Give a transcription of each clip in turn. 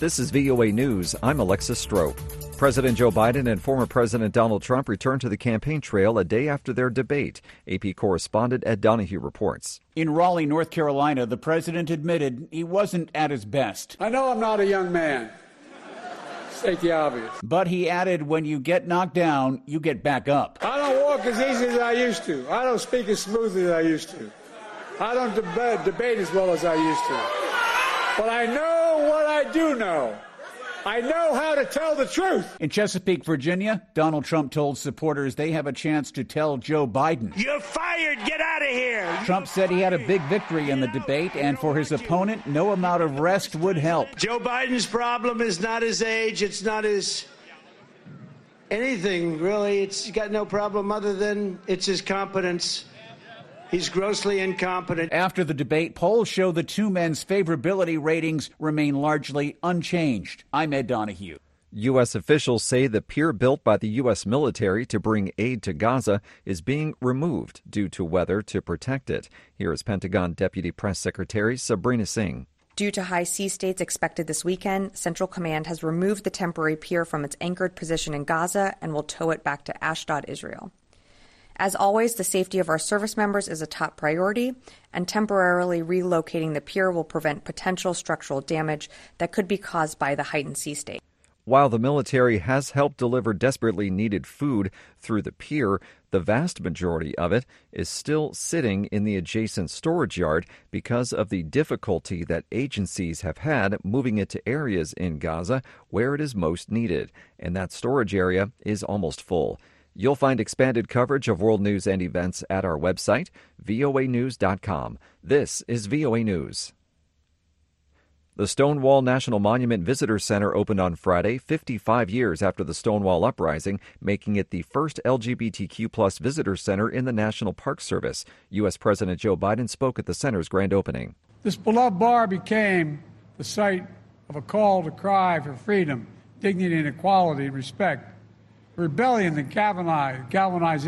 This is VOA News. I'm Alexis Strope. President Joe Biden and former President Donald Trump returned to the campaign trail a day after their debate. AP correspondent Ed Donahue reports. In Raleigh, North Carolina, the president admitted he wasn't at his best. I know I'm not a young man. State the obvious. But he added, when you get knocked down, you get back up. I don't walk as easy as I used to. I don't speak as smoothly as I used to. I don't debate as well as I used to. But I know what I do know. I know how to tell the truth. In Chesapeake, Virginia, Donald Trump told supporters they have a chance to tell Joe Biden, "You're fired. Get out of here." Trump said he had a big victory in the debate, and for his opponent, no amount of rest would help. Joe Biden's problem is not his age. It's not his anything, really. It's got no problem other than it's his competence. He's grossly incompetent. After the debate, polls show the two men's favorability ratings remain largely unchanged. I'm Ed Donahue. U.S. officials say the pier built by the U.S. military to bring aid to Gaza is being removed due to weather to protect it. Here is Pentagon Deputy Press Secretary Sabrina Singh. Due to high sea states expected this weekend, Central Command has removed the temporary pier from its anchored position in Gaza and will tow it back to Ashdod, Israel. As always, the safety of our service members is a top priority, and temporarily relocating the pier will prevent potential structural damage that could be caused by the heightened sea state. While the military has helped deliver desperately needed food through the pier, the vast majority of it is still sitting in the adjacent storage yard because of the difficulty that agencies have had moving it to areas in Gaza where it is most needed, and that storage area is almost full. You'll find expanded coverage of world news and events at our website, voanews.com. This is VOA News. The Stonewall National Monument Visitor Center opened on Friday, 55 years after the Stonewall Uprising, making it the first LGBTQ+ visitor center in the National Park Service. U.S. President Joe Biden spoke at the center's grand opening. This beloved bar became the site of a call to cry for freedom, dignity, and equality and respect. Rebellion that galvanized the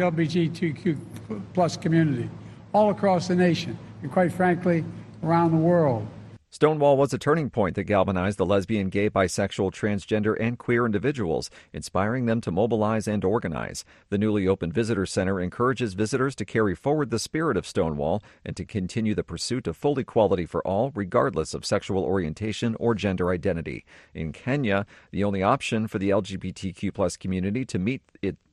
LGBTQ+ community all across the nation and, quite frankly, around the world. Stonewall was a turning point that galvanized the lesbian, gay, bisexual, transgender, and queer individuals, inspiring them to mobilize and organize. The newly opened visitor center encourages visitors to carry forward the spirit of Stonewall and to continue the pursuit of full equality for all, regardless of sexual orientation or gender identity. In Kenya, the only option for the LGBTQ+ community to meet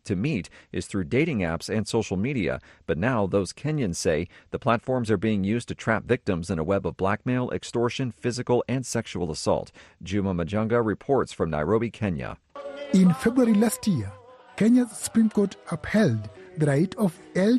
is through dating apps and social media. But now those Kenyans say the platforms are being used to trap victims in a web of blackmail, extortion, physical, and sexual assault. Juma Majunga reports from Nairobi, Kenya. In February last year, Kenya's Supreme Court upheld the right of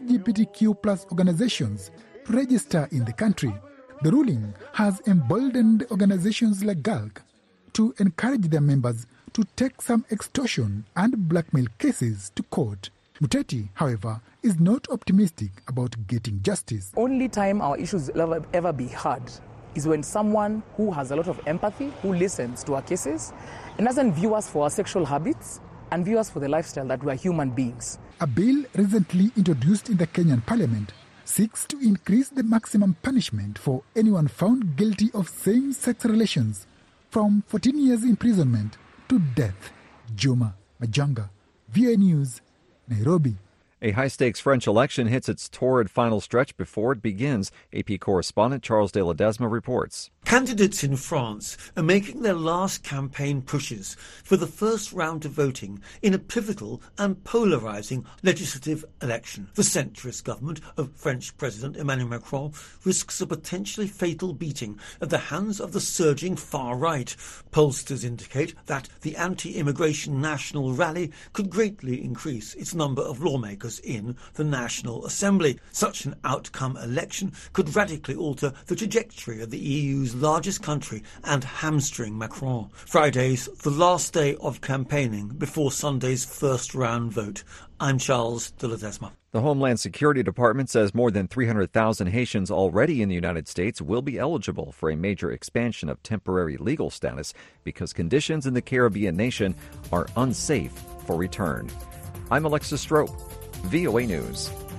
LGBTQ+ organizations to register in the country. The ruling has emboldened organizations like GALC to encourage their members to take some extortion and blackmail cases to court. Muteti, however, is not optimistic about getting justice. Only time our issues will ever be heard is when someone who has a lot of empathy, who listens to our cases, and doesn't view us for our sexual habits and view us for the lifestyle that we are human beings. A bill recently introduced in the Kenyan parliament seeks to increase the maximum punishment for anyone found guilty of same-sex relations from 14 years imprisonment to death. Juma Majanga, VOA News, Nairobi. A high-stakes French election hits its torrid final stretch before it begins. AP correspondent Charles de Ledesma reports. Candidates in France are making their last campaign pushes for the first round of voting in a pivotal and polarizing legislative election. The centrist government of French President Emmanuel Macron risks a potentially fatal beating at the hands of the surging far right. Pollsters indicate that the anti-immigration national rally could greatly increase its number of lawmakers in the National Assembly. Such an outcome election could radically alter the trajectory of the EU's largest country and hamstring Macron. Friday's the last day of campaigning before Sunday's first round vote. I'm Charles de Ledesma. The Homeland Security Department says more than 300,000 Haitians already in the United States will be eligible for a major expansion of temporary legal status because conditions in the Caribbean nation are unsafe for return. I'm Alexis Strope, VOA News.